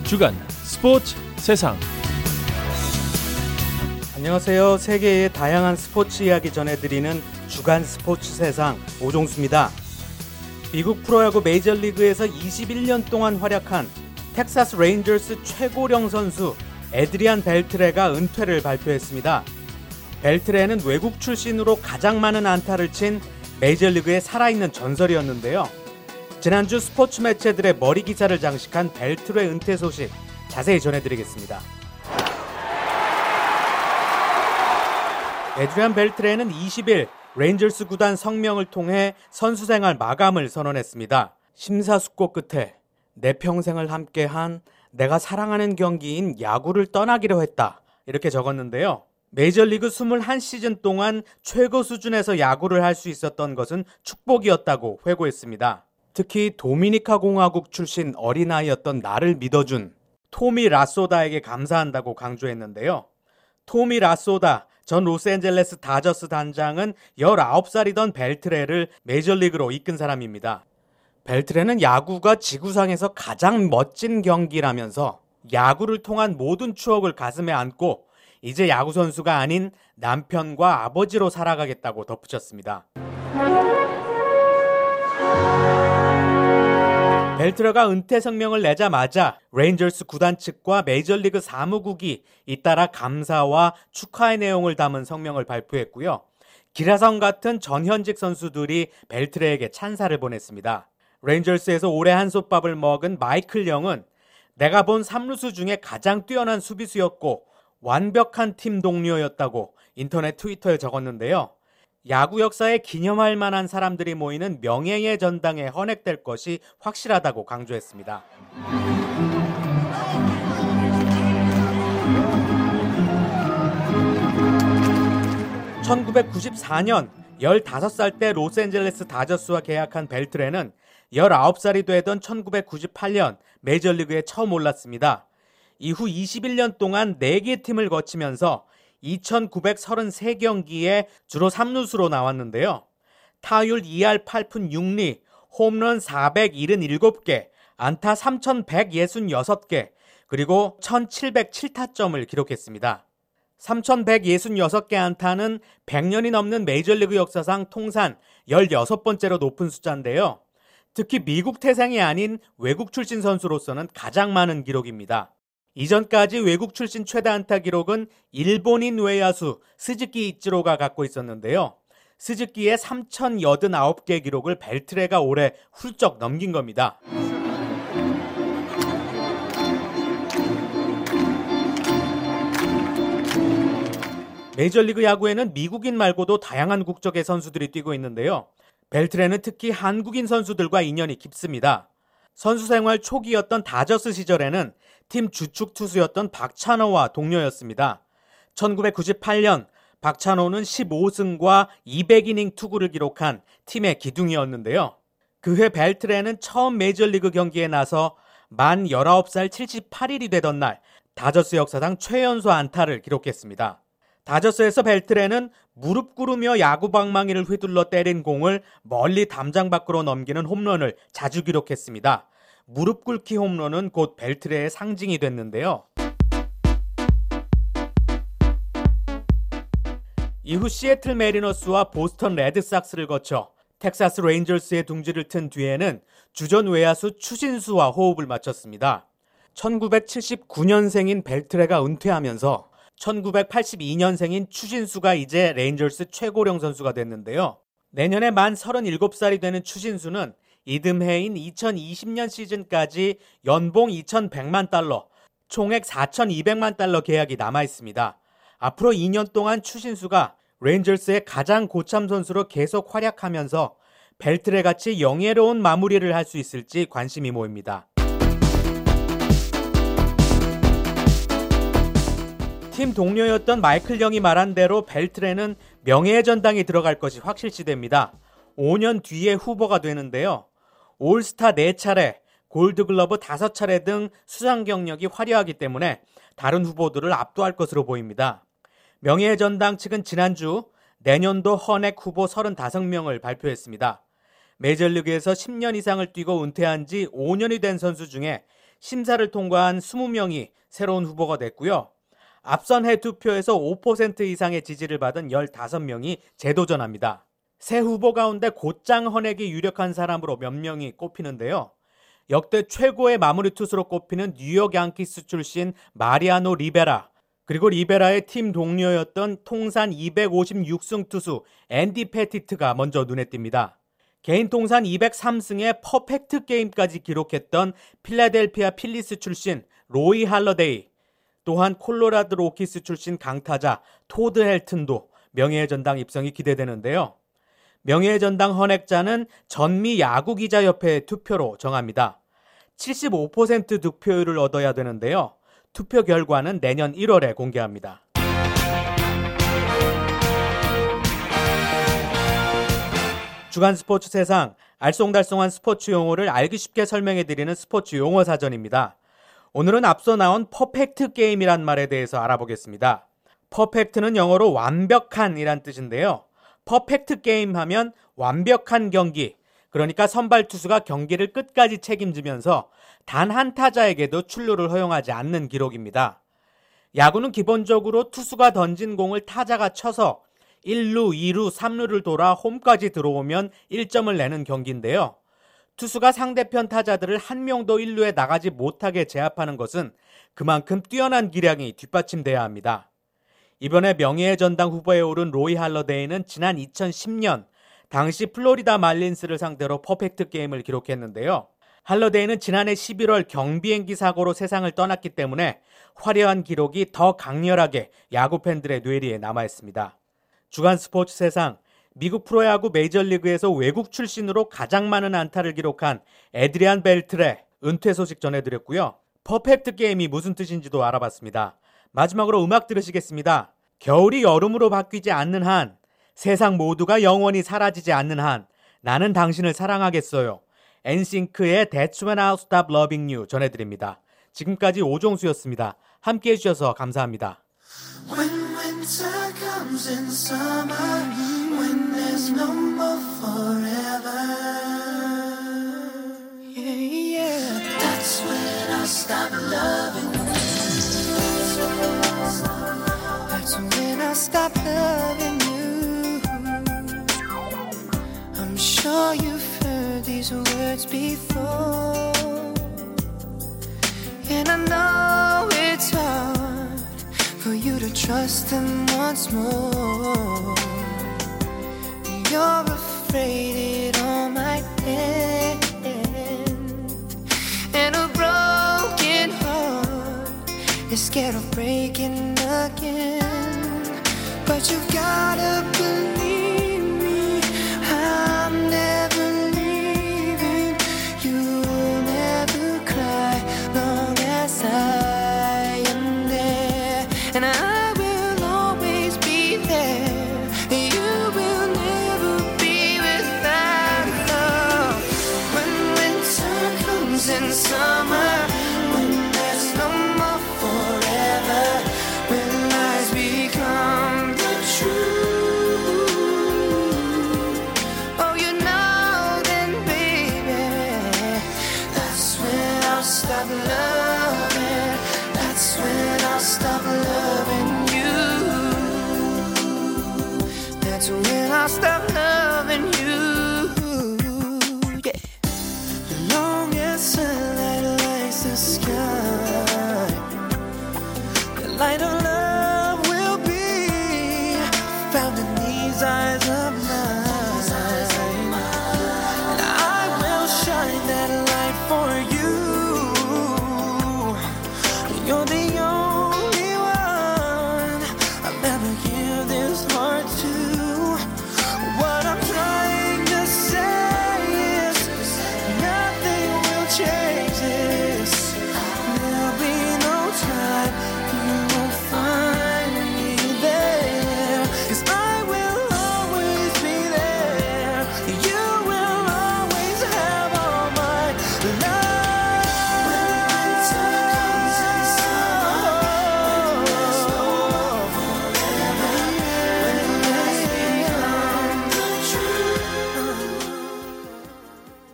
주간 스포츠 세상. 안녕하세요. 세계의 다양한 스포츠 이야기 전해드리는 주간 스포츠 세상 오종수입니다. 미국 프로야구 메이저리그에서 21년 동안 활약한 텍사스 레인저스 최고령 선수 애드리안 벨트레가 은퇴를 발표했습니다. 벨트레는 외국 출신으로 가장 많은 안타를 친 메이저리그의 살아있는 전설이었는데요. 지난주 스포츠 매체들의 머리 기사를 장식한 벨트레 은퇴 소식 자세히 전해드리겠습니다. 애드리안 벨트레는 20일 레인저스 구단 성명을 통해 선수 생활 마감을 선언했습니다. 심사숙고 끝에 내 평생을 함께한 내가 사랑하는 경기인 야구를 떠나기로 했다, 이렇게 적었는데요. 메이저리그 21시즌 동안 최고 수준에서 야구를 할 수 있었던 것은 축복이었다고 회고했습니다. 특히 도미니카 공화국 출신 어린아이였던 나를 믿어준 토미 라소다에게 감사한다고 강조했는데요. 토미 라소다 전 로스앤젤레스 다저스 단장은 19살이던 벨트레를 메이저리그로 이끈 사람입니다. 벨트레는 야구가 지구상에서 가장 멋진 경기라면서 야구를 통한 모든 추억을 가슴에 안고 이제 야구 선수가 아닌 남편과 아버지로 살아가겠다고 덧붙였습니다. 벨트레가 은퇴 성명을 내자마자 레인저스 구단 측과 메이저리그 사무국이 잇따라 감사와 축하의 내용을 담은 성명을 발표했고요. 기라성 같은 전현직 선수들이 벨트레에게 찬사를 보냈습니다. 레인저스에서 오래 한솥밥을 먹은 마이클 영은 내가 본 3루수 중에 가장 뛰어난 수비수였고 완벽한 팀 동료였다고 인터넷 트위터에 적었는데요. 야구 역사에 기념할 만한 사람들이 모이는 명예의 전당에 헌액될 것이 확실하다고 강조했습니다. 1994년 15살 때 로스앤젤레스 다저스와 계약한 벨트레는 19살이 되던 1998년 메이저리그에 처음 올랐습니다. 이후 21년 동안 4개 팀을 거치면서 2,933경기에 주로 3루수로 나왔는데요. 타율 2할 8푼 6리, 홈런 477개, 안타 3,166개, 그리고 1,707타점을 기록했습니다. 3,166개 안타는 100년이 넘는 메이저리그 역사상 통산 16번째로 높은 숫자인데요. 특히 미국 태생이 아닌 외국 출신 선수로서는 가장 많은 기록입니다. 이전까지 외국 출신 최다 안타 기록은 일본인 외야수 스즈키 이치로가 갖고 있었는데요. 스즈키의 3,089개 기록을 벨트레가 올해 훌쩍 넘긴 겁니다. 메이저리그 야구에는 미국인 말고도 다양한 국적의 선수들이 뛰고 있는데요. 벨트레는 특히 한국인 선수들과 인연이 깊습니다. 선수 생활 초기였던 다저스 시절에는 팀 주축 투수였던 박찬호와 동료였습니다. 1998년 박찬호는 15승과 200이닝 투구를 기록한 팀의 기둥이었는데요. 그해 벨트레는 처음 메이저리그 경기에 나서 만 19살 78일이 되던 날 다저스 역사상 최연소 안타를 기록했습니다. 다저스에서 벨트레는 무릎 꿇으며 야구 방망이를 휘둘러 때린 공을 멀리 담장 밖으로 넘기는 홈런을 자주 기록했습니다. 무릎 꿇기 홈런은 곧 벨트레의 상징이 됐는데요. 이후 시애틀 메리너스와 보스턴 레드삭스를 거쳐 텍사스 레인저스의 둥지를 튼 뒤에는 주전 외야수 추신수와 호흡을 맞췄습니다. 1979년생인 벨트레가 은퇴하면서 1982년생인 추신수가 이제 레인저스 최고령 선수가 됐는데요. 내년에 만 37살이 되는 추신수는 이듬해인 2020년 시즌까지 연봉 2,100만 달러, 총액 4,200만 달러 계약이 남아있습니다. 앞으로 2년 동안 추신수가 레인저스의 가장 고참 선수로 계속 활약하면서 벨트레같이 영예로운 마무리를 할 수 있을지 관심이 모입니다. 팀 동료였던 마이클 영이 말한 대로 벨트레는 명예의 전당에 들어갈 것이 확실시됩니다. 5년 뒤에 후보가 되는데요. 올스타 4차례, 골드글러브 5차례 등 수상 경력이 화려하기 때문에 다른 후보들을 압도할 것으로 보입니다. 명예의 전당 측은 지난주 내년도 헌액 후보 35명을 발표했습니다. 메이저리그에서 10년 이상을 뛰고 은퇴한 지 5년이 된 선수 중에 심사를 통과한 20명이 새로운 후보가 됐고요. 앞선 해 투표에서 5% 이상의 지지를 받은 15명이 재도전합니다. 새 후보 가운데 곧장 헌액이 유력한 사람으로 몇 명이 꼽히는데요. 역대 최고의 마무리 투수로 꼽히는 뉴욕 양키스 출신 마리아노 리베라, 그리고 리베라의 팀 동료였던 통산 256승 투수 앤디 패티트가 먼저 눈에 띕니다. 개인 통산 203승에 퍼펙트 게임까지 기록했던 필라델피아 필리스 출신 로이 할러데이, 또한 콜로라도 로키스 출신 강타자 토드 헬튼도 명예의 전당 입성이 기대되는데요. 명예의 전당 헌액자는 전미 야구기자협회의 투표로 정합니다. 75% 득표율을 얻어야 되는데요. 투표 결과는 내년 1월에 공개합니다. 주간 스포츠 세상, 알쏭달쏭한 스포츠 용어를 알기 쉽게 설명해드리는 스포츠 용어 사전입니다. 오늘은 앞서 나온 퍼펙트 게임이란 말에 대해서 알아보겠습니다. 퍼펙트는 영어로 완벽한 이란 뜻인데요. 퍼펙트 게임 하면 완벽한 경기, 그러니까 선발 투수가 경기를 끝까지 책임지면서 단 한 타자에게도 출루를 허용하지 않는 기록입니다. 야구는 기본적으로 투수가 던진 공을 타자가 쳐서 1루, 2루, 3루를 돌아 홈까지 들어오면 1점을 내는 경기인데요. 투수가 상대편 타자들을 한 명도 1루에 나가지 못하게 제압하는 것은 그만큼 뛰어난 기량이 뒷받침돼야 합니다. 이번에 명예의 전당 후보에 오른 로이 할러데이는 지난 2010년 당시 플로리다 말린스를 상대로 퍼펙트 게임을 기록했는데요. 할러데이는 지난해 11월 경비행기 사고로 세상을 떠났기 때문에 화려한 기록이 더 강렬하게 야구 팬들의 뇌리에 남아있습니다. 주간 스포츠 세상, 미국 프로야구 메이저리그에서 외국 출신으로 가장 많은 안타를 기록한 에드리안 벨트레 은퇴 소식 전해드렸고요. 퍼펙트 게임이 무슨 뜻인지도 알아봤습니다. 마지막으로 음악 들으시겠습니다. 겨울이 여름으로 바뀌지 않는 한, 세상 모두가 영원히 사라지지 않는 한, 나는 당신을 사랑하겠어요. 엔싱크의 That's When I'll Stop Loving You 전해드립니다. 지금까지 오종수였습니다. 함께해 주셔서 감사합니다. When winter comes in summer, when there's no more forever, yeah, yeah. That's when I'll stop loving you. That's when I'll stop loving you. I'm sure you've heard these words before, and I know it's hard for you to trust him once more. You're afraid it all might end, and a broken heart is scared of breaking again. But you've gotta believe me, I'm never leaving. You'll never cry long as I am there, and I will always be there. You will never be without love. When winter comes in summer, when there's no more forever, when lies become the truth, oh, you know then, baby, that's when I'll stop loving. That's when I'll stop loving you. That's when I'll stop